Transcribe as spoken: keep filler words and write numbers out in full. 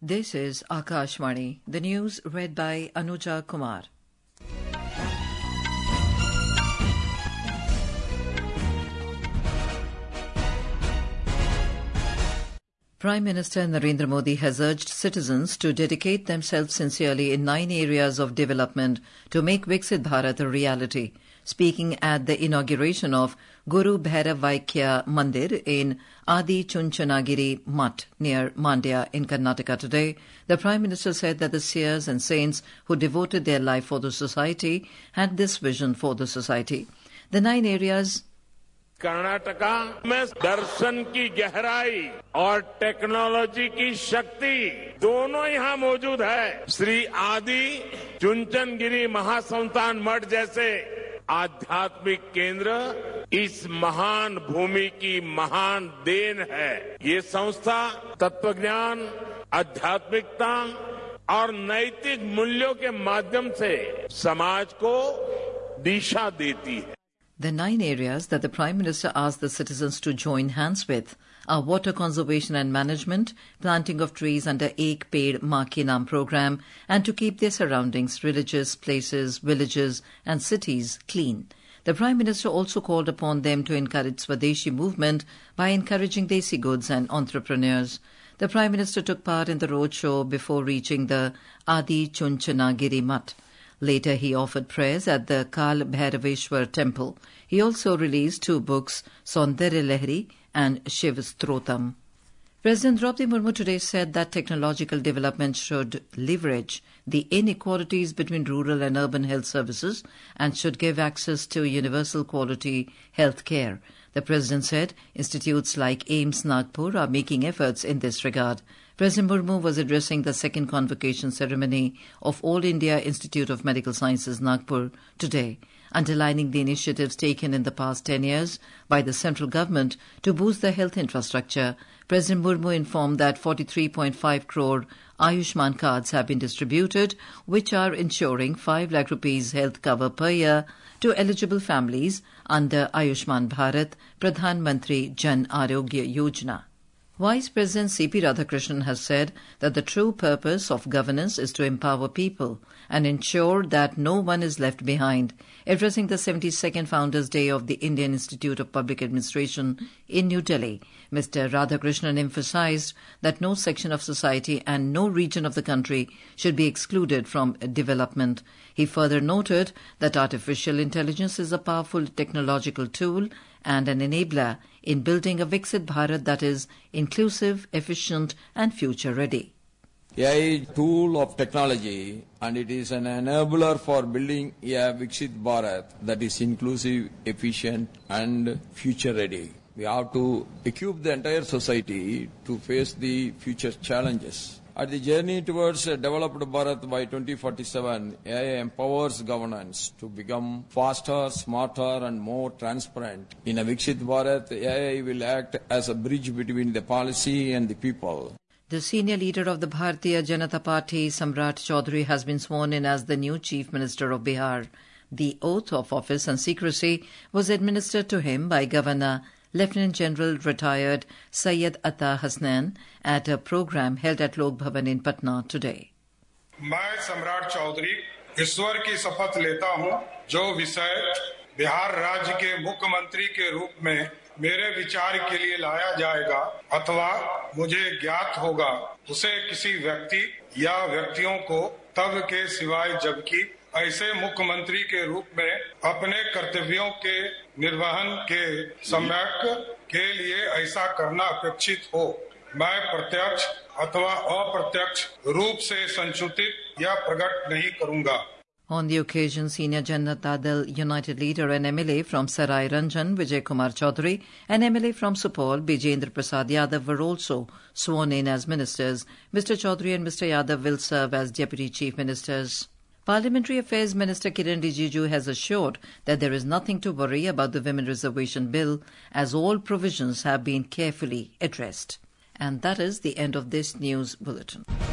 This is Akashvani, the news read by Anuja Kumar. Prime Minister Narendra Modi has urged citizens to dedicate themselves sincerely in nine areas of development to make Viksit Bharat a reality. Speaking at the inauguration of Guru Bhairav Vaikya Mandir in Adi Chunchanagiri Mutt near Mandya in Karnataka today, the Prime Minister said that the seers and saints who devoted their life for the society had this vision for the society. The nine areas Karnataka में दर्शन की गहराई और technology की शक्ति दोनों यहां मौजूद है। श्री आदि चुंचनगिरी महासंस्थान मठ जैसे आध्यात्मिक केंद्र इस महान भूमि की महान देन है। ये संस्था तत्वज्ञान, आध्यात्मिकता और नैतिक मूल्यों के माध्यम से समाज को दिशा देती है। The nine areas that the Prime Minister asked the citizens to join hands with are water conservation and management, planting of trees under Ek Ped Maa Ke Naam program, and to keep their surroundings, religious places, villages and cities clean. The Prime Minister also called upon them to encourage Swadeshi movement by encouraging Desi goods and entrepreneurs. The Prime Minister took part in the roadshow before reaching the Adi Chunchanagiri Mutt. Later, he offered prayers at the Kal Bhairaveshwar temple. He also released two books, Saundarya Lahari and Shiv Strotam. President Draupadi Murmu today said that technological development should leverage the inequalities between rural and urban health services and should give access to universal quality health care. The President said institutes like AIIMS Nagpur are making efforts in this regard. President Murmu was addressing the second convocation ceremony of All India Institute of Medical Sciences Nagpur today, underlining the initiatives taken in the past ten years by the central government to boost the health infrastructure. President Murmu informed that forty-three point five crore Ayushman cards have been distributed, which are ensuring five lakh rupees health cover per year to eligible families under Ayushman Bharat Pradhan Mantri Jan Arogya Yojana. Vice President C P Radhakrishnan has said that the true purpose of governance is to empower people and ensure that no one is left behind. Addressing the seventy-second Founders' Day of the Indian Institute of Public Administration in New Delhi, Mister Radhakrishnan emphasized that no section of society and no region of the country should be excluded from development. He further noted that artificial intelligence is a powerful technological tool and an enabler in building a Viksit Bharat that is inclusive, efficient and future-ready. A I is a tool of technology and it is an enabler for building a Viksit Bharat that is inclusive, efficient and future-ready. We have to equip the entire society to face the future challenges. At the journey towards a developed Bharat by twenty forty-seven, A I empowers governance to become faster, smarter and more transparent. In a Viksit Bharat, A I will act as a bridge between the policy and the people. The senior leader of the Bharatiya Janata Party, Samrat Chaudhary, has been sworn in as the new Chief Minister of Bihar. The oath of office and secrecy was administered to him by Governor Lieutenant General retired Syed Atta Hasnain at a program held at Lok Bhavan in Patna today. मैं सम्राट चौधरी ईश्वर की शपथ लेता हूं, जो विषय बिहार राज्य के मुख्यमंत्री के रूप में मेरे विचार के लिए लाया जाएगा अथवा मुझे ज्ञात होगा, उसे किसी व्यक्ति या व्यक्तियों को तब के सिवाय जबकि ऐसे मुख्यमंत्री के रूप में अपने कर्तव्यों के निर्वहन के सम्यक के लिए ऐसा करना अपेक्षित हो, मैं प्रत्यक्ष अथवा अप्रत्यक्ष रूप से संसूचित या प्रकट नहीं करूंगा. On the occasion, Senior Janata Dal United Leader and M L A from Sarai Ranjan, Vijay Kumar Chaudhary, and M L A from Supol, Bijendra Prasad Yadav were also sworn in as ministers. Mister Chaudhary and Mister Yadav will serve as Deputy Chief Ministers. Parliamentary Affairs Minister Kiran Rijiju has assured that there is nothing to worry about the Women Reservation Bill as all provisions have been carefully addressed. And that is the end of this news bulletin.